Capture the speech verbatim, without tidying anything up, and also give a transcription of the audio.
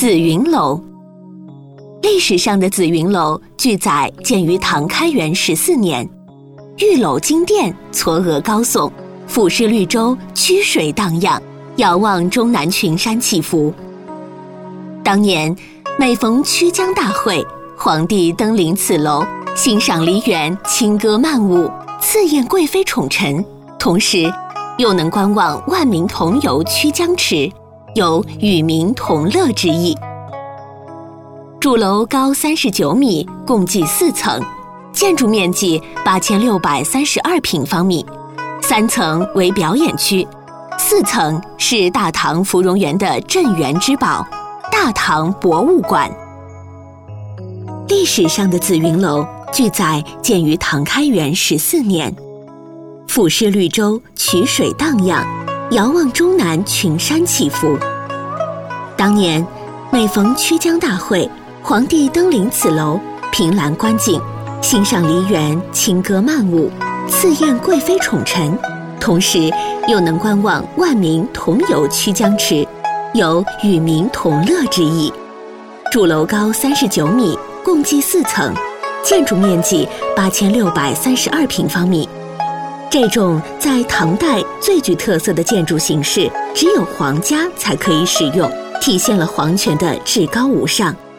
紫云楼。历史上的紫云楼据载建于唐开元十四年，玉楼金殿，嵯峨高耸，俯视绿洲，曲水荡漾，遥望中南群山起伏。当年每逢曲江大会，皇帝登临此楼，欣赏梨园轻歌曼舞，赐宴贵妃宠臣，同时又能观望万民同游曲江池，有与民同乐之意。主楼高三十九米，共计四层，建筑面积八千六百三十二平方米，三层为表演区，四层是大唐芙蓉园的镇园之宝——大唐博物馆。历史上的紫云楼据载建于唐开元十四年，俯视绿洲，曲水荡漾，遥望中南群山起伏。当年每逢曲江大会，皇帝登临此楼，凭栏观景，欣赏梨园轻歌曼舞，赐宴贵妃宠臣，同时又能观望万民同游曲江池，有与民同乐之意。主楼高三十九米，共计四层，建筑面积八千六百三十二平方米。这种在唐代最具特色的建筑形式，只有皇家才可以使用，体现了皇权的至高无上。